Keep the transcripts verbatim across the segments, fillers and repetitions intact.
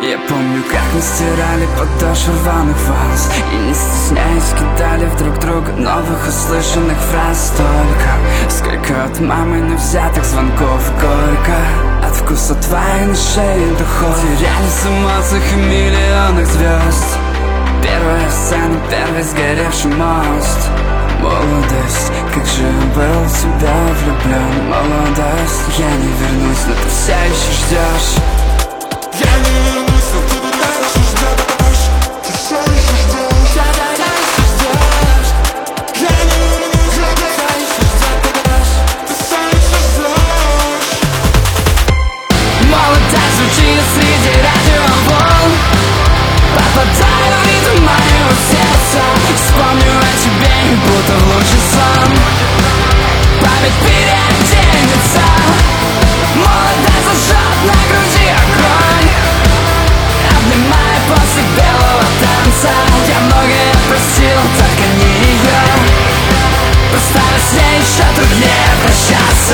Я помню, как мы стирали подошвы рваных волос и не стесняясь кидали в друг друга новых услышанных фраз. Столько, сколько от мамы не взятых звонков. Горько от вкуса твоей на шее духов. Терялись в эмоциях и миллионах звезд. Первая сцена, первый сгоревший мост. Молодость, как же был в тебя влюблен. Молодость, я не вернусь, но ты все еще ждешь. Я не вернусь, но ты меня еще ждешь. Ты все еще ждешь. Я все еще ждешь. Я не вернусь, но ты все еще ждешь. Ты все еще ждешь. Молодость звучит среди радиоволн. Попадаю в ритм моего сердца. Вспомню о тебе, будто в лучший сон. Память переоденется. Молодость зажжет на груди огонь. Обнимая после белого танца. Я многое простил, только не ее. Просто с ней еще труднее прощаться.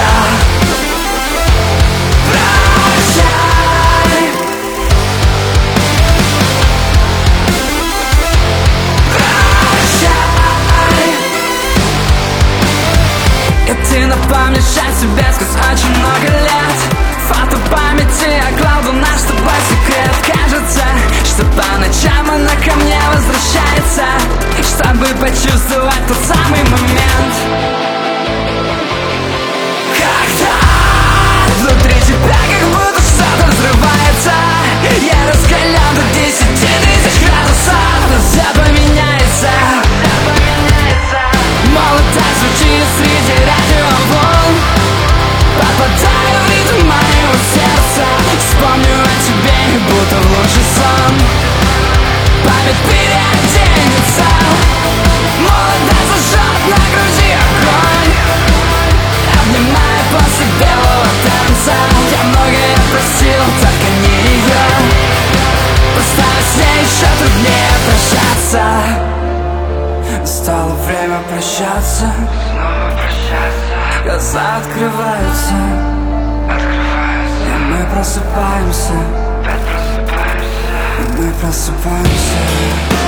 Прощай. Прощай. И ты напомнишь о себе сквозь очень много лет. Фото памяти оглавил наш с тобой секрет. Кажется, что по ночам она ко мне возвращается, чтобы почувствовать тот самый момент, когда внутри тебя как будто что-то взрывается. Я раскален до десяти тысяч градусов, но все поменяется. Молодость звучит среди радиоволн. Попадаю в ритм моего сердца. Вспомню о тебе, будто в лучший сон. Память переоденется. Молодость зажжет на груди огонь. Обнимая после белого танца. Я многое простил, только не ее. Просто с ней еще труднее прощаться. Настало время прощаться. Снова прощаться. Глаза открываются, Открываются. и мы просыпаемся. Опять просыпаемся. И мы просыпаемся.